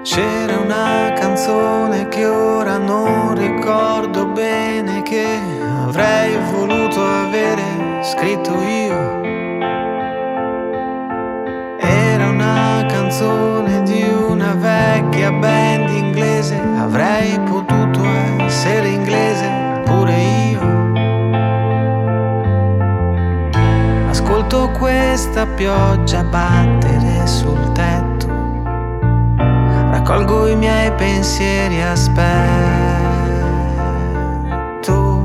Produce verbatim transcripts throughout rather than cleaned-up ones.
C'era una canzone che ora non ricordo bene, che avrei voluto avere scritto io. Era una canzone di una vecchia band inglese, avrei potuto essere inglese pure io. Ascolto questa pioggia battere sul tetto, raccolgo i miei pensieri, aspetto.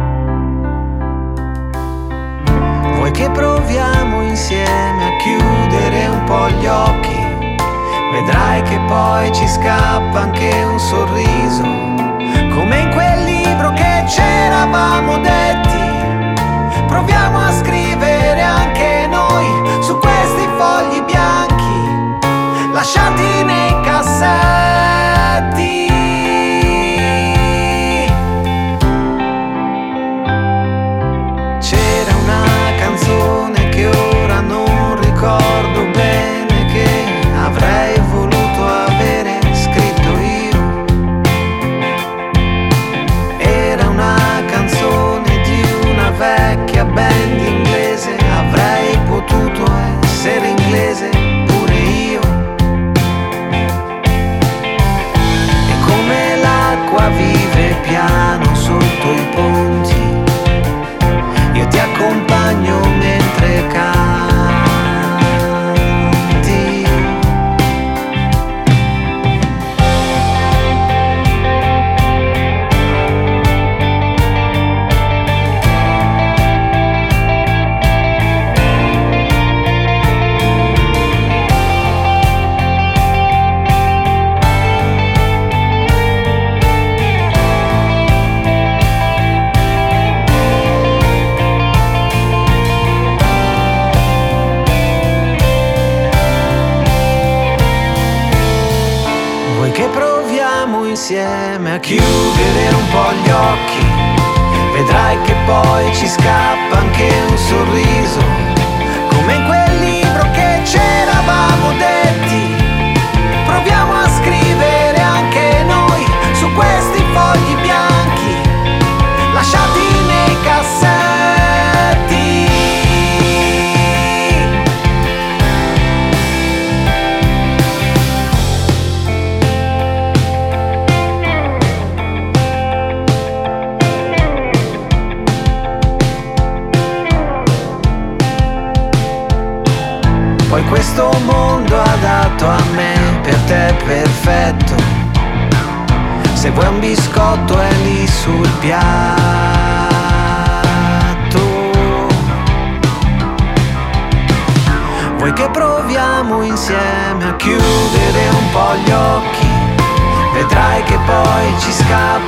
Vuoi che proviamo insieme a chiudere un po' gli occhi? Vedrai che poi ci scappa anche un sorriso, come in quel libro che c'eravamo detti. Proviamo a scrivere anche noi su questi fogli bianchi lasciati nei cassetti. C'era una canzone che ora non ricordo bene, che avrei voluto avere scritto io. Era una canzone di una vecchia band inglese, avrei potuto essere inglese pure io. E come l'acqua vive piano sotto i ponti, io ti accompagno mentre canti. Vuoi che proviamo insieme a chiudere un po' gli occhi? Vedrai che poi ci scappa anche un sorriso, come in quel libro che c'eravamo detti. Proviamo a scrivere anche noi su questi fogli bianchi lasciati nei cassetti. Poi questo mondo adatto a me, per te è perfetto. Se vuoi un biscotto è lì sul piatto. Vuoi che proviamo insieme a chiudere un po' gli occhi? Vedrai che poi ci scappa